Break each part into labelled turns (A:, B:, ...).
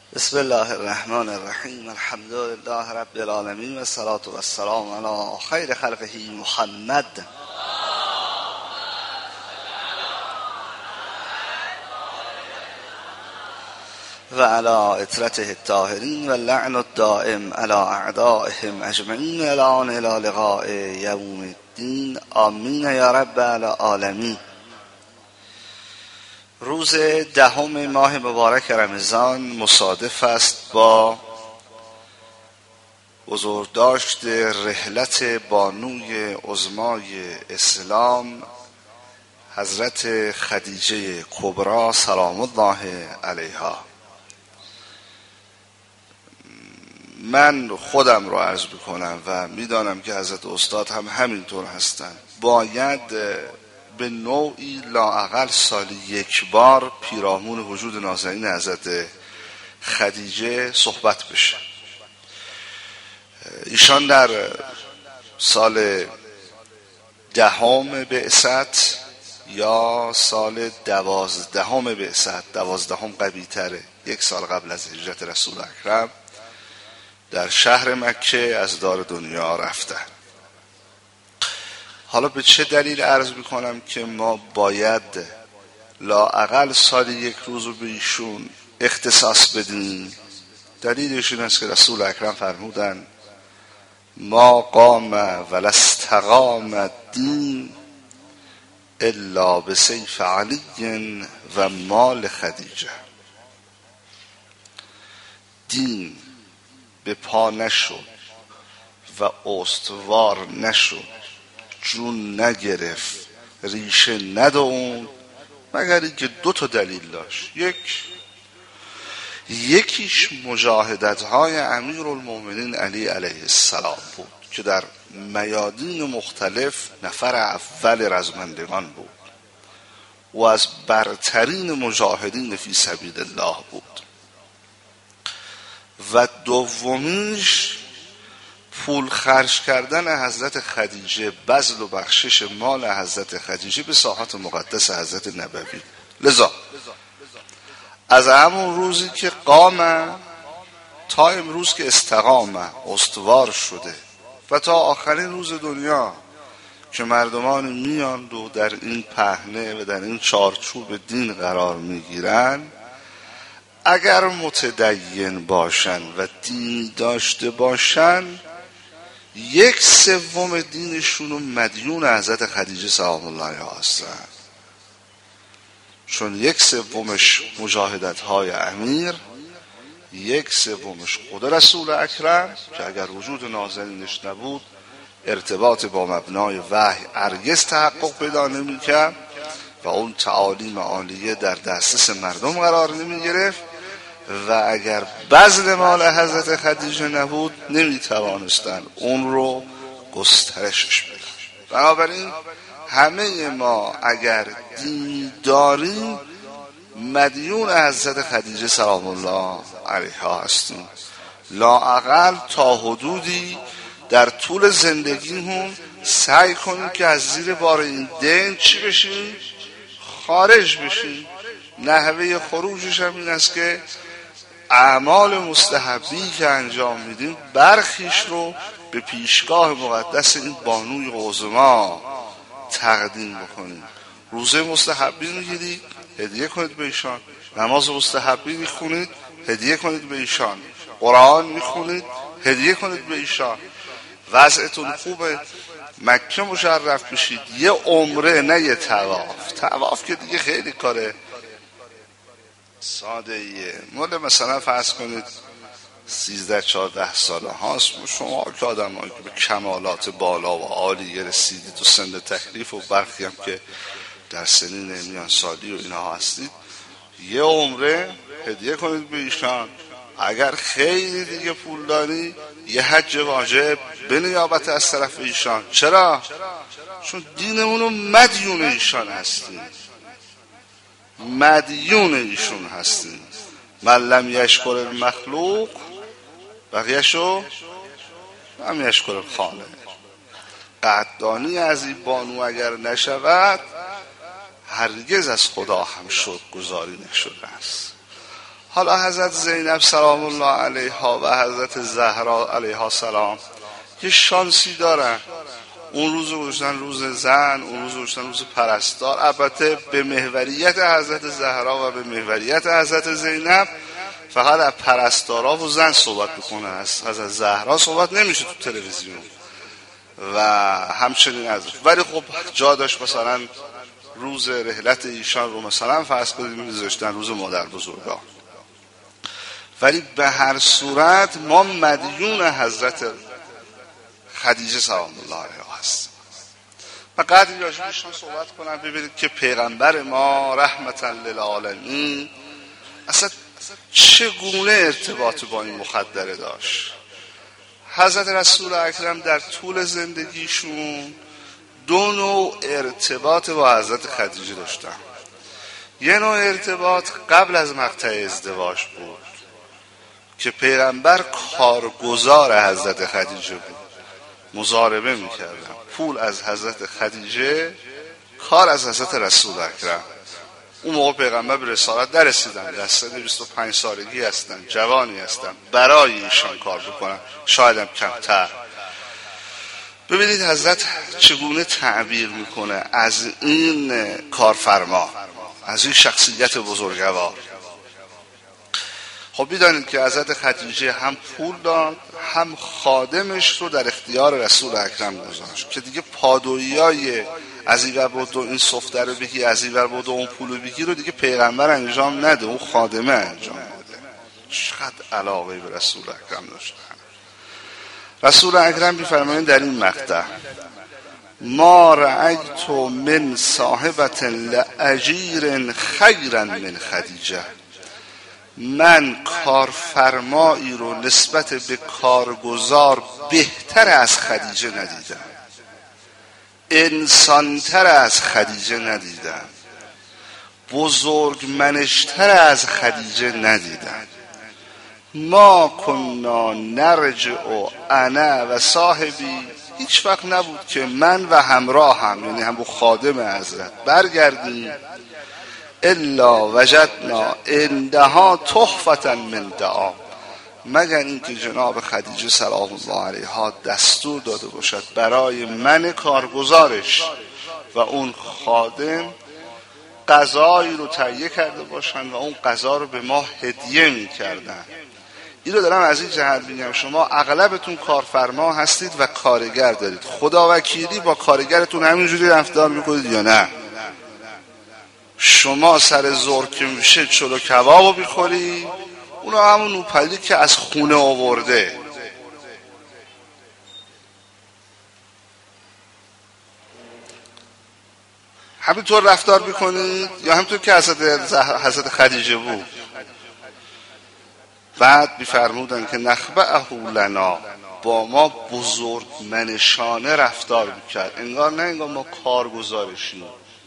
A: بسم الله الرحمن الرحیم. الحمد لله رب العالمین و الصلاة و السلام علی خیر خلقه محمد و علی اطرته الطاهرین و اللعن الدائم علی اعدائهم اجمعین الان الى لقاء یوم الدین. آمین یا رب العالمین. روز 10 ماه مبارک رمضان مصادف است با بزرگداشت رحلت بانوی عظمای اسلام حضرت خدیجه کبری سلام الله علیها. من خودم رو عرض بکنم و میدانم که حضرت استاد هم همینطور هستند. باید به نوعی لااقل سالی یک بار پیرامون وجود نازنین حضرت خدیجه صحبت بشه. ایشان در سال 10 بعثت یا سال 12 بعثت، 12 قوی تره، 1 سال قبل از هجرت رسول اکرم در شهر مکه از دار دنیا رفتن. حالا به چه دلیل عرض میکنم که ما باید لااقل سالی 1 روز رو به ایشون اختصاص بدیم؟ دلیلش این است که رسول اکرم فرمودن ما قام ولا استقام الدین الا بسیف علی و مال خدیجه. دین به پا نشد و استوار نشد، جون نگرفت، ریشه ندوند مگر اینکه 2 دلیل داشت. یکیش مجاهدت های امیرالمومنین علی علیه السلام بود که در میادین مختلف نفر اول رزمندگان بود و از برترین مجاهدین فی سبیل الله بود. و دومیش پول خرج کردن حضرت خدیجه، بذل و بخشش مال حضرت خدیجه به ساحات مقدس حضرت نبوی. لذا از همون روزی که قام تا امروز که استقام استوار شده و تا آخرین روز دنیا که مردمان میاند و در این پهنه و در این چارچوب دین قرار میگیرن، اگر متدین باشن و دین داشته باشن 1/3 دینشون مدیون حضرت خدیجه سلام الله علیها هستن. چون 1/3 مجاهدت های امیر، 1/3 خود رسول اکرم که اگر وجود نازنینش نبود ارتباط با مبنای وحی هرگز تحقق پیدا نمی‌کرد و اون تعالیم عالیه در دسترس مردم قرار نمی‌گرفت و اگر بذل مال حضرت خدیجه نبود نمیتوانستن اون رو گسترشش بدن. بنابراین همه ما اگر دین داریم مدیون حضرت خدیجه سلام الله علیها هستیم. لااقل تا حدودی در طول زندگیمون سعی کنیم که از زیر بار این دین چی بشیم؟ خارج بشیم. نحوه خروجش هم این است که اعمال مستحبی که انجام میدیم برخیش رو به پیشگاه مقدس این بانوی عظما تقدیم بکنیم. روزه مستحبی میگیرید هدیه کنید به ایشان، نماز مستحبی میخونید هدیه کنید به ایشان، قرآن میخونید هدیه کنید به ایشان. وضعتون خوبه مکه مشرف بشید، یه عمره نه یه طواف که دیگه خیلی کاره ساده ایه. مال مثلا فرض کنید 13-14 ساله هاست، شما که آدم هایی که به کمالات بالا و عالی رسیدید و سن تکلیف و برخی هم که در سنین میان سالی و اینها هستید، یه عمره هدیه کنید به ایشان. اگر خیلی دیگه پول داری یه حج واجب به نیابت از طرف ایشان. چرا؟ چون دینمونو مدیون ایشان هستیم، مدیون ایشون هستیم. من لم یشکر المخلوق بقیه‌شو لم یشکر الخالق. قدردانی از این بانو اگر نشود هرگز از خدا هم شکرگزاری نشده است. حالا حضرت زینب سلام الله علیها و حضرت زهرا علیها السلام یه شانسی دارن، اون روز گذاشتن روز زن، اون روز گذاشتن روز پرستار. البته به محوریت حضرت زهرا و به محوریت حضرت زینب فقط از پرستارا و زن صحبت بکنه، از حضرت زهرا صحبت نمیشه تو تلویزیون و همچنین از، ولی خب جا داشت مثلا روز رحلت ایشان رو مثلا فرض کنید میذاشتن روز مادر بزرگا. ولی به هر صورت ما مدیون حضرت خدیجه سلام الله علیها هست. و قدری راجبشون صحبت کنم ببینید که پیغمبر ما رحمتا للعالمین اصلا چگونه ارتباط با این مخدره داشت. حضرت رسول اکرم در طول زندگیشون دو نوع ارتباط با حضرت خدیجه داشتن. یه نوع ارتباط قبل از مقطع ازدواج بود که پیغمبر کارگزار حضرت خدیجه بود، مضاربه میکردن، پول از حضرت خدیجه، کار از حضرت رسول اکرم. اون موقع پیغمبر به رسالت نرسیدن، در سن 25 سالگی هستن، جوانی هستن، برای ایشان کار بکنن، شاید هم کمتر. ببینید حضرت چگونه تعبیر میکنه از این کارفرما، از این شخصیت بزرگوار. خب بدانید که حضرت خدیجه هم پول داد، هم خادمش رو در اختیار رسول اکرم گذاشت که دیگه پادویای از این ور بود و این صفته رو بگی، از این ور بود و اون پول رو بگی رو دیگه پیغمبر انجام نده، اون خادمه انجام بده. چقدر علاقه به رسول اکرم داشتن. رسول اکرم می‌فرمایند در این مقطع: ما رأیت من صاحبة لأجیر خیرا من خدیجه، من کارفرمایی رو نسبت به کارگزار بهتر از خدیجه ندیدم، انسانتر از خدیجه ندیدم، بزرگمنشتر از خدیجه ندیدم. ما کنا نرجع انا و صاحبی، هیچ وقت نبود که من و همراه هم، یعنی هم خادم حضرت، برگردیم الا وجدنا عندها تحفة من دعا، مگر اینکه جناب خدیجه سلام الله علیها دستور داده باشد برای من کارگزارش و اون خادم غذایی رو تهیه کرده باشن و اون غذا رو به ما هدیه می‌کردن. این رو دارم از این جهت میگم شما اغلبتون کارفرما هستید و کارگر دارید، خداوکیلی با کارگرتون همینجوری رفتار میکنید یا نه؟ شما سر ظهر که میشه چلو کبابو میخوری، اونا همون نوپلی که از خونه آورده. همینطور رفتار میکنید یا همینطور که حضرت خدیجه بود؟ بعد میفرمودن که نخبعه لنا، با ما بزرگ منشانه رفتار میکرد، انگار نه انگار ما کارگزارشیم.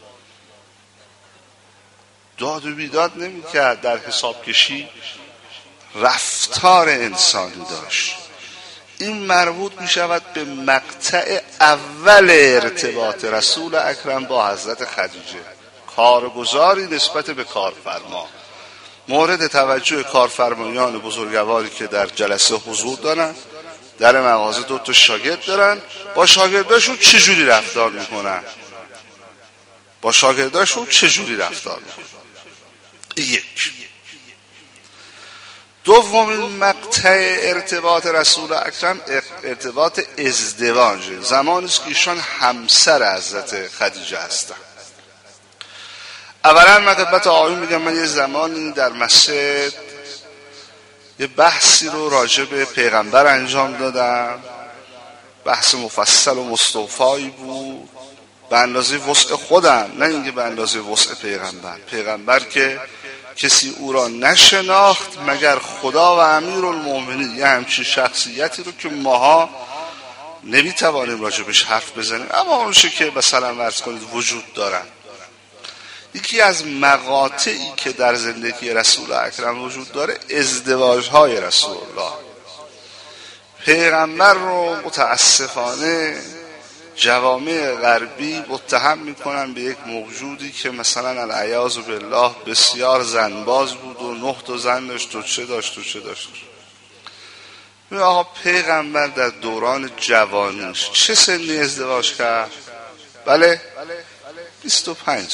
A: داد و بیداد نمیکرد، در حساب کشی رفتار انسانی داشت. این مربوط میشود به مقطع اول ارتباط رسول اکرم با حضرت خدیجه، کارگزاری نسبت به کارفرما. مورد توجه کارفرمایان بزرگواری که در جلسه حضور دارن، در مغازه 2 تا شاگرد دارن، با شاگرداشون چجوری رفتار میکنن؟ با شاگرداشون چجوری رفتار میکنن؟ یک. دومین مقطع ارتباط رسول اکرم ارتباط ازدواج، زمانی است که ایشان همسر حضرت خدیجه هستند. اولا من خدمت آقایون میگم، من یه زمانی در مسجد یه بحثی رو راجع به پیغمبر انجام دادم، بحث مفصل و مستوفایی بود به اندازه وسع خودم، نه اینکه به اندازه وسع پیغمبر که کسی او را نشناخت مگر خدا و امیرالمومنین، یه همچین شخصیتی رو که ماها نمیتوانیم راجبش حرف بزنیم، اما اونشه که مثلا ورز کنید وجود دارن. یکی از مقاطعی که در زندگی رسول اکرم وجود داره ازدواج‌های رسول الله. پیغمبر رو متاسفانه جوامع غربی متهم میکنن به یک موجودی که مثلا العیاذ بالله بسیار زنباز بود و 9 تا زن داشت و چه داشت. آقا پیغمبر در دوران جوانیش چه سنی ازدواج کرد؟ بله 25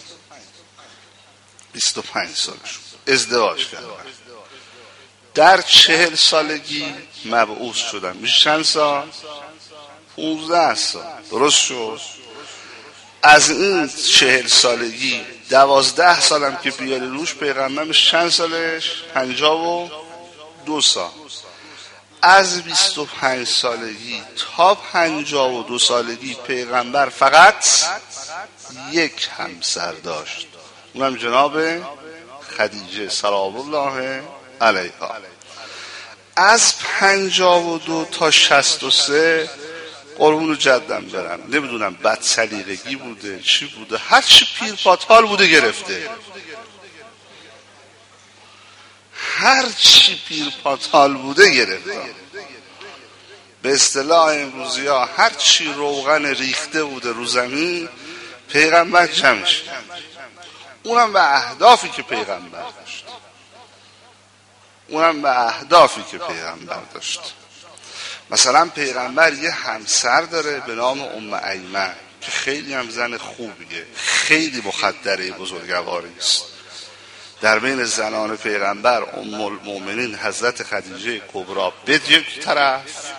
A: سالش ازدواج کرد. در 40 سالگی مبعوث شدن. میشه چند سال؟ 15 سال. درست شد. از این 40 سالگی 12 سالم که بیاری روش پیغمبر میشه چند سالش؟ 52 سال. از 25 سالگی تا 52 سالگی پیغمبر فقط یک همسر داشت، اونم جناب خدیجه سلام الله علیها. از 52 تا 63 قربون جدم برم نمیدونم بد سلیقگی بوده چی بوده، هر چی پیر پاتال بوده گرفته، هر چی پیر پاتال بوده گرفته. به اصطلاح امروزی ها هر چی روغن ریخته بوده رو زمین پیغمبر جمعش کرد، اونم به اهدافی که پیغمبر داشت. مثلا پیغمبر یه همسر داره به نام ام ایمن که خیلی هم زن خوبیه، خیلی مخدره بزرگواری است. در بین زنان پیغمبر ام المؤمنین حضرت خدیجه کبری به یک طرف،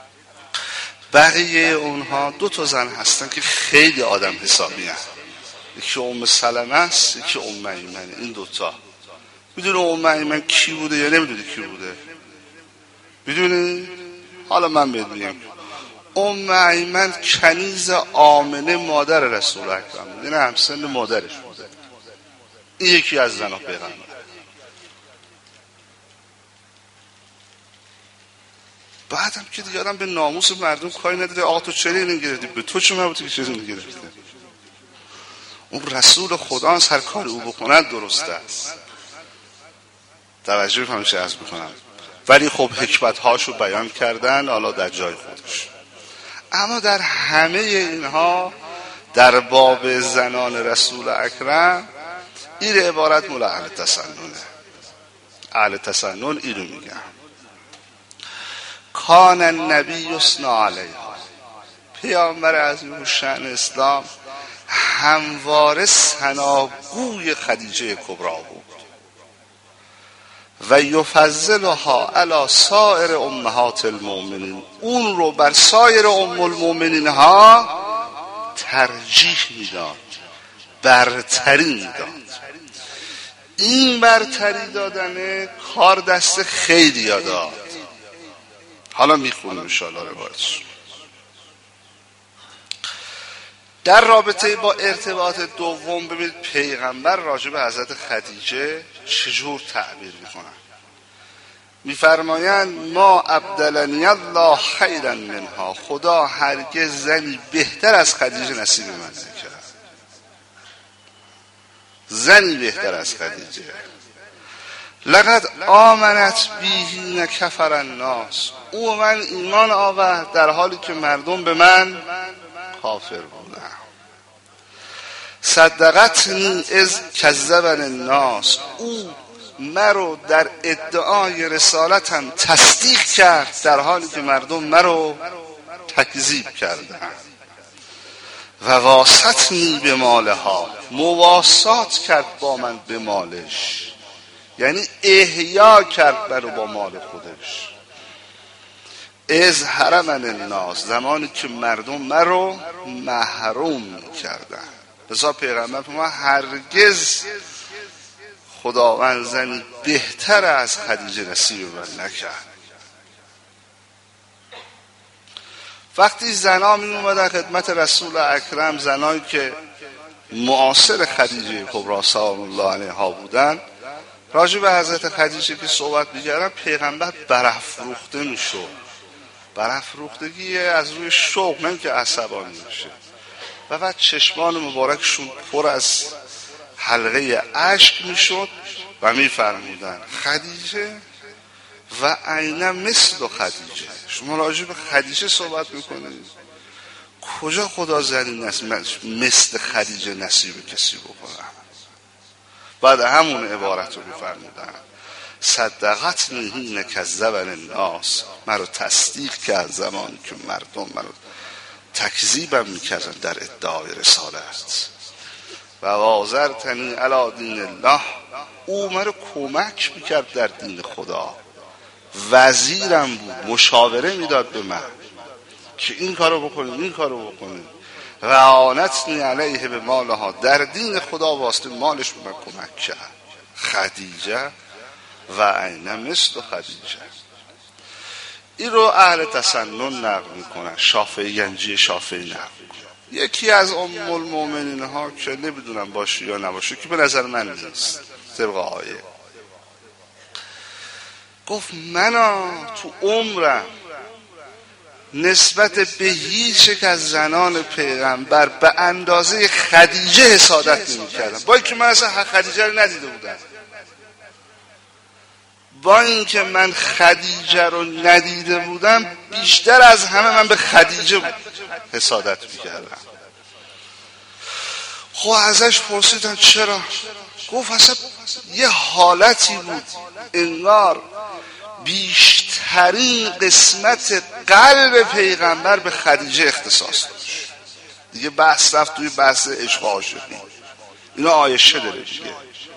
A: بقیه اونها 2 تا زن هستن که خیلی آدم حسابی هستن. یکی ام سلمه است، یکی ام ایمن. این 2 تا میدونه ام ایمن کی بوده یا نمیدونه کی بوده؟ میدونی؟ حالا من بهت میگم. ام ایمن کنیز آمنه مادر رسول اکرم بوده، نه همسن مادرش بوده. این یکی از زنان پیغمبر. بعدم که دیگه آدم به ناموس مردم کاری نداره. آقا تو چرا اینو گرفتی؟ به تو چه مربوطه که چرا اینو گرفتی؟ اون رسول خدا است، هر کاری او بکند درست است. توجه می‌کنم چه عرض می‌کنم. ولی خب حکمت هاشو بیان کردن حالا در جای خودش. اما در همه اینها در باب زنان رسول اکرم این عبارت مال اهل تسننه. اهل تسنن اینو میگن کان النبی یثنا علیها. پیامبر عظیم شأن اسلام همواره ثناگوی خدیجه کبری بود و یفضلها علی سایر امهات المؤمنین، اون رو بر سایر ام المؤمنین ها ترجیح میداد، برتری میداد. این برتری دادن کار دست خیلی داد. حالا میخونیم انشاءالله روایتش. در رابطه با ارتباط دوم ببینید پیغمبر راجع به حضرت خدیجه چجور تعبیر میکنن. میفرمایند ما ابدلنی الله خیرا منها، خدا هرگز زنی بهتر از خدیجه نصیب من نکرد. زنی بهتر از خدیجه. لقد آمنت بیهین کفر الناس، او من ایمان آورد در حالی که مردم به من کافر بودن. صدقتنی از کذبن الناس، او مرو در ادعای رسالتم تصدیق کرد در حالی که مردم مرو تکذیب کردن. و واسطنی به مالها، مواسات کرد با من به مالش، یعنی احیا کرد برو با مال خودش. از حرمن الناس، زمانی که مردم مرو محروم کردن. لذا پیغمبر ما هرگز خداوند زنی بهتر از خدیجه نصیب من نکرد. وقتی زنا می اومدن خدمت رسول اکرم، زنایی که معاصر خدیجه کبری سلام الله علیها بودن، راجع به حضرت خدیجه که صحبت می‌کردن پیغمبر برافروخته میشد. برافروختگی از روی شوق، نه که عصبانی میشه. و بعد چشمان مبارکشون پر از حلقه اشک میشد و میفرمودن خدیجه و عین مثل خدیجه. شما راجع به خدیجه صحبت میکنید، کجا خدا زنی مثل خدیجه نصیب کسی بکنم؟ بعد همون عبارت رو میفرمودن صدقتنی حین کذبنی الناس، مرا تصدیق کرد زمانی که مردم مرا تکذیبم میکردن در ادعای رسالت. و وازرتنی علی دین الله، او مرا کمک میکرد در دین خدا، وزیرم بود، مشاوره میداد به من که این کارو بکنیم این کارو بکنیم. و اعانتنی علیه به مالها، در دین خدا واسطه مالش به من کمک کرد. خدیجه و عین مثل خدیجه. این رو اهل تسنن نقل میکنن، گنجی شافعی نقل میکنن. یکی از ام المؤمنین ها که نمیدونم باشه یا نباشه، که به نظر من نیست طبق آیه، گفت من تو عمرم نسبت به هیچ یک از زنان پیغمبر به اندازه خدیجه حسادت نمی کردم، با اینکه من اصلا خدیجه رو ندیده بودم. با اینکه من خدیجه رو ندیده بودم، بیشتر از همه من به خدیجه حسادت می کردم. خب ازش پرسیدن چرا؟ گفت اصلا یه حالتی بود انگار بیشترین قسمت قلب پیغمبر به خدیجه اختصاص داشت. دیگه بحث رفت توی بحث عشق و عاشقی، اینا عایشه داره دیگه.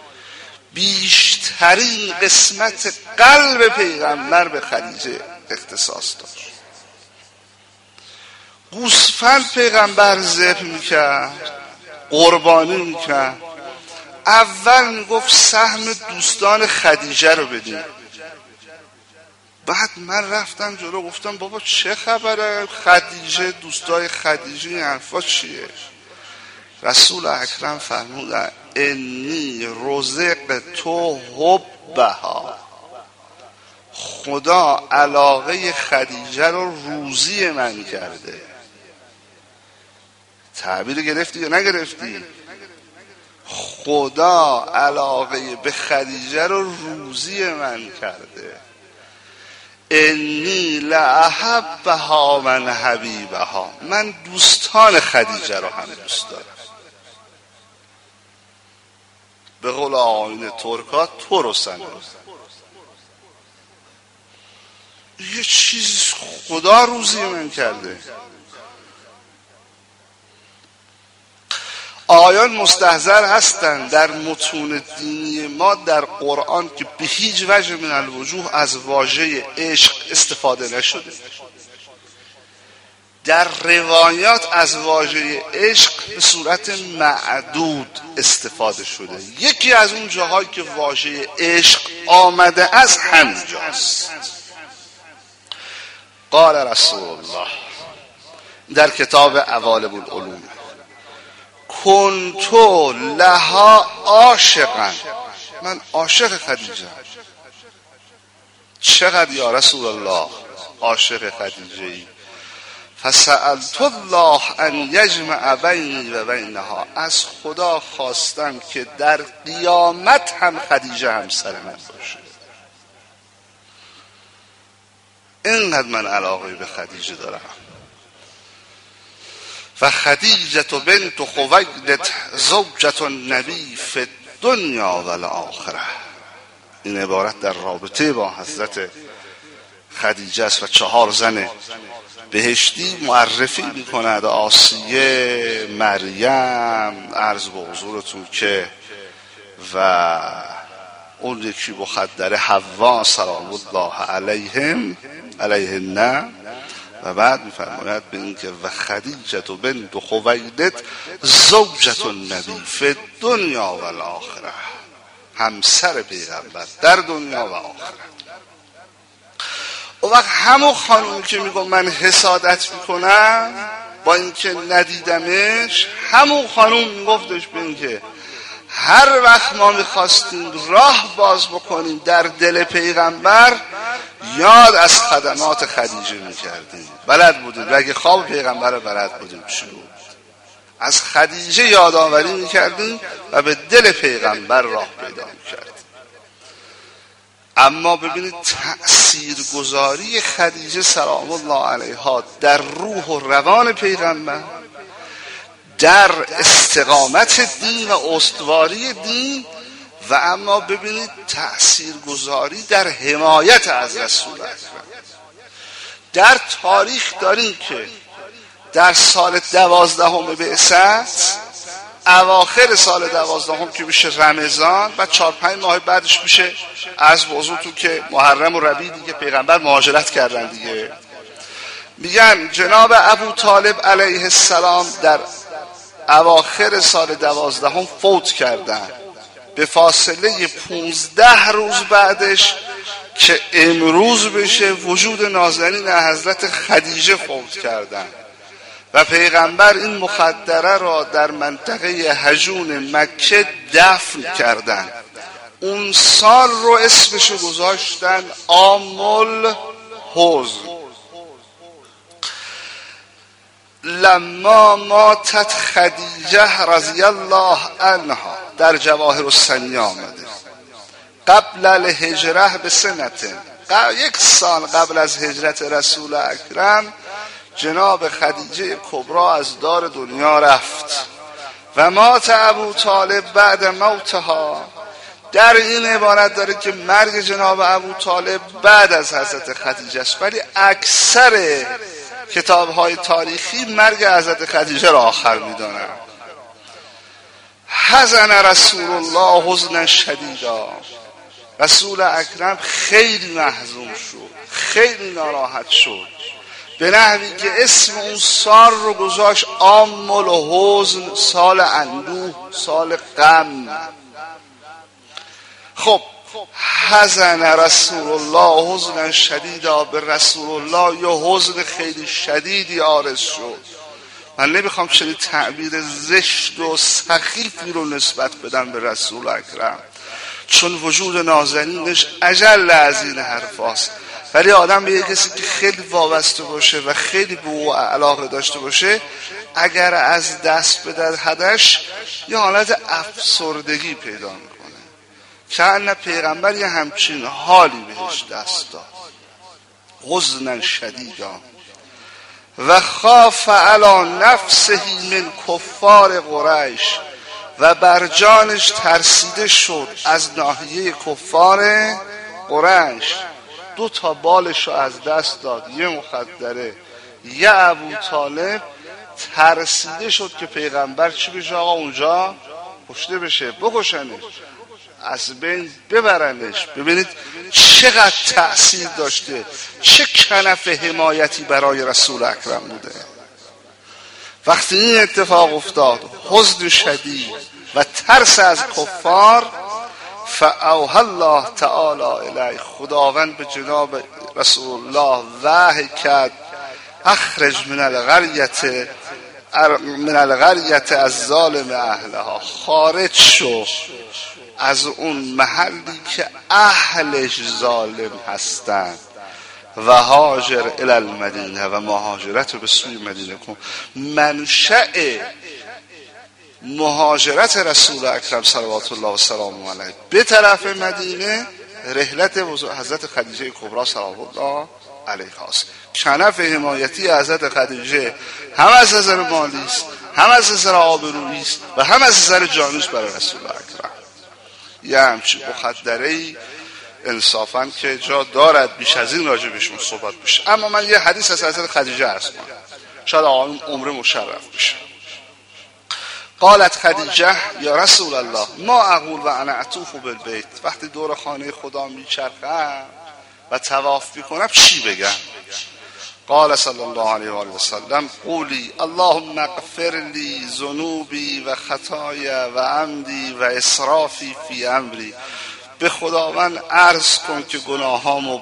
A: بیشترین قسمت قلب پیغمبر به خدیجه اختصاص داشت. گوسفند پیغمبر ذبح میکرد، قربانی میکرد، اول میگفت سهم دوستان خدیجه رو بدین. بعد من رفتم جلو گفتم بابا چه خبره خدیجه، دوستای خدیجه، این حرفا چیه؟ رسول اکرم فرمودن انی رزق تو حبها، خدا علاقه خدیجه رو روزی من کرده. تعبیر گرفتی یا نگرفتی؟ خدا علاقه به خدیجه رو روزی من کرده. انی لأحبها من حبیبها، من دوستان خدیجه رو هم دوست دارم. به قول آیین ترکا تو رو سنه، یه چیز خدا روزی من کرده. آیان مستحضر هستند در متون دینی ما در قرآن که به هیچ وجه من الوجوه از واژه عشق استفاده نشده. در روایات از واژه عشق به صورت معدود استفاده شده. یکی از اون جاهایی که واژه عشق آمده از همینجاست. قال رسول الله در کتاب عوالم العلوم کنتو لها عاشقا، من عاشق خدیجه. چقدر یا رسول الله عاشق خدیجه ای؟ فسألت الله ان یجمع بینی و بینها، از خدا خواستم که در قیامت هم خدیجه همسر من باشه. اینقدر من علاقه به خدیجه دارم. و خدیجه بنت خویلد زوجة النبی فی الدنیا و الاخره. این عبارت در رابطه با حضرت خدیجه است و 4 زن بهشتی معرفی میکند. آسیه، مریم، عرض به حضورتون که و اون یکی مخدره حوا سلام الله علیهن. و بعد میفرماید به این که و خدیجه بنت خویلد زوجة النبی فی الدنیا و الاخره، همسر پیغمبر در دنیا و آخرت. اون وقت همون خانومی که میگم من حسادت میکنم با اینکه ندیدمش، همون خانوم میگفتش به این که هر وقت ما میخواستیم راه باز بکنیم در دل پیغمبر یاد از خدمات خدیجه میکردیم، بلد بودیم. و اگه خواب پیغمبر بلد بودیم چی بود؟ از خدیجه یادآوری میکردیم و به دل پیغمبر راه پیدا میکردیم. اما ببینید تأثیرگذاری خدیجه سلام الله علیها در روح و روان پیغمبر، در استقامت دین و استواری دین، و اما ببینید تأثیرگذاری در حمایت از رسول اکرم. در تاریخ داریم که در سال 12 بعثت، اواخر سال 12 که میشه رمضان و 4-5 ماه بعدش میشه از موضوعتون که محرم و ربیع دیگه پیغمبر مهاجرت کردن دیگه، میگن جناب ابو طالب علیه السلام در اواخر سال 12 فوت کردن. به فاصله 15 روز بعدش که امروز بشه وجود نازنین حضرت خدیجه فوت کردن و پیغمبر این مخدره را در منطقه هجون مکه دفن کردن. اون سال رو اسمشو گذاشتن عام الحزن. لما ماتت خدیجه رضی الله عنها، در جواهر السنیه آمده، قبل الهجره به سنته، 1 سال قبل از هجرت رسول اکرم جناب خدیجه کبرا از دار دنیا رفت و مات ابو طالب بعد موتها. در این عبارت داره که مرگ جناب ابو طالب بعد از حضرت خدیجه است، ولی اکثر کتاب‌های تاریخی مرگ حضرت خدیجه را آخر می‌دانند. حزن رسول الله حزنا شدیدا، رسول اکرم خیلی محزون شد، خیلی ناراحت شد، به نحوی که اسم اون سال رو گذاشت عام الحزن، سال اندوه، سال غم. خب حزن رسول الله حزنا شدیدا، به رسول الله یه حزن خیلی شدیدی عارض شد. من نمیخوام چنین تعبیر زشت و سخیفی رو نسبت بدم به رسول اکرم، چون وجود نازنینش اجل از این حرفاست، ولی آدم به یک کسی که خیلی وابسته باشه و خیلی به او علاقه داشته باشه، اگر از دست بدهدش یه حالت افسردگی پیدا میکنه، که ان پیغمبر یه همچین حالی بهش دست داد. حزنا شدیدا و خاف علی نفسه من کفار قریش، و بر جانش ترسیده شد از ناحیه کفار قریش. 2 تا بالش رو از دست داد، یه مخدره، یه ابو طالب. ترسیده شد که پیغمبر چی بشه آقا؟ اونجا کشته بشه، بکشنش، از بین ببرنش. ببینید چقدر تأثیر داشته، چه کنف حمایتی برای رسول اکرم بوده. وقتی این اتفاق افتاد، حزن شدید و ترس از کفار، فاوحی الله تعالی الیه، خداوند به جناب رسول الله وحی کرد اخرج من القریة الظالم اهلها، خارج شو از اون محلی که اهلش ظالم هستند، و هاجر الی المدینه، و مهاجرت به سوی مدینه کن. منشأ مهاجرت رسول اکرم صلوات الله و سلامه علیه به طرف مدینه رحلت حضرت خدیجه کبرا سلام الله علیها است. کنف حمایتی حضرت خدیجه هم از نظر مالی است، هم از نظر آبرویی است و هم از نظر جانی است برای رسول اکرم. یه همچین مخدره‌ای انصافاً که جا دارد بیش از این راجع بهشون صحبت بشه. اما من یه حدیث از حضرت خدیجه عرض کنم، شاید آقایون عمر مشرف بشه. قالت خدیجه یا رسول الله ما اقول و انا اطوف بالبیت، وقتی دور خانه خدا میچرخم و طواف میکنم چی بگم؟ قال صلی الله علیه و آله و سلم قولی اللهم اغفر لی ذنوبی و خطای و عمدی و اسرافی فی امری، به خداوند عرض کن که گناهامو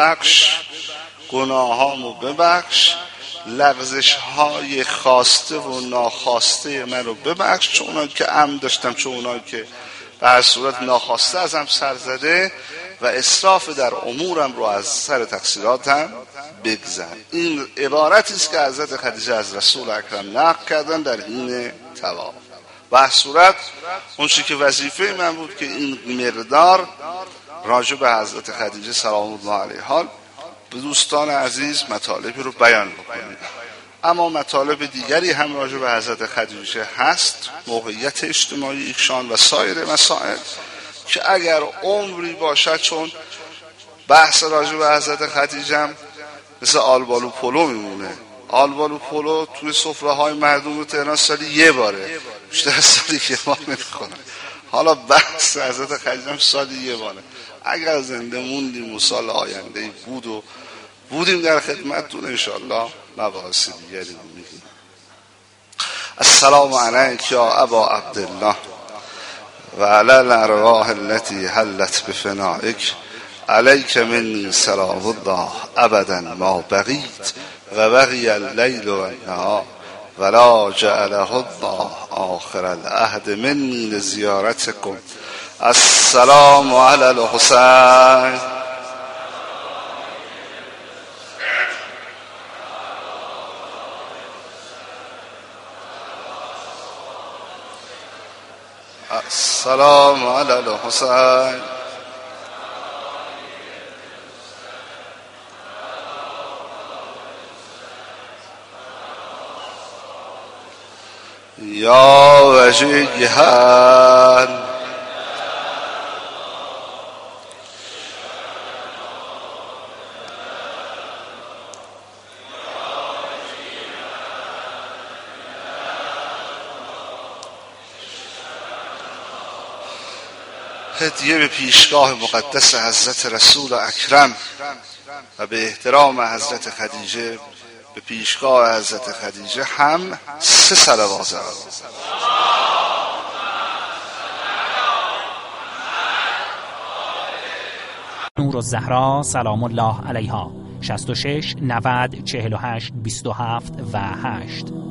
A: ببخش، لغزش های خواسته و ناخواسته من رو ببخش، چون اونایی که عمد داشتم، چون اونایی که به هر صورت ناخواسته ازم سر زده، و اسراف در امورم رو از سر تقصیراتم بگذر. این عبارتی است که حضرت خدیجه از رسول اکرم نقل کردن در حین طواف. به هر صورت اون چیزی که وظیفه من بود که این مقدار راجع به حضرت خدیجه سلام الله علیها به دوستان عزیز مطالبی رو بیان بکنیم. اما مطالب دیگری هم راجع به حضرت خدیجه هست، موقعیت اجتماعی ایشان و سایر مسائل که اگر عمری باشد، چون بحث راجع به حضرت خدیجه هم مثل آلبالو پلو میمونه. آلبالو پلو توی سفره های مردم تهران سالی یه باره، بیشتر سالی یه بار نمی‌خورن. حالا بحث حضرت خدیجه هم سالی یه باره. اگر زنده موندیم و سال آینده بودیم در خدمتتون انشاءالله مباحث دیگری رو میگیم. السلام علیک یا ابا عبدالله و علی الارواح التي حلت بفنائک، علیک منی سلام الله ابدا ما بقیت و بقی اللیل و النهار ولا جعله الله آخر العهد منی لزیارتکم. السلام علی الحسین. السلام علی الحسین. یا وجیها هدیه به پیشگاه مقدس حضرت رسول اکرم و به احترام حضرت خدیجه به پیشگاه حضرت خدیجه هم 3 صلوات.
B: نور الزهرا سلام الله علیها 66 90 48 27 و 8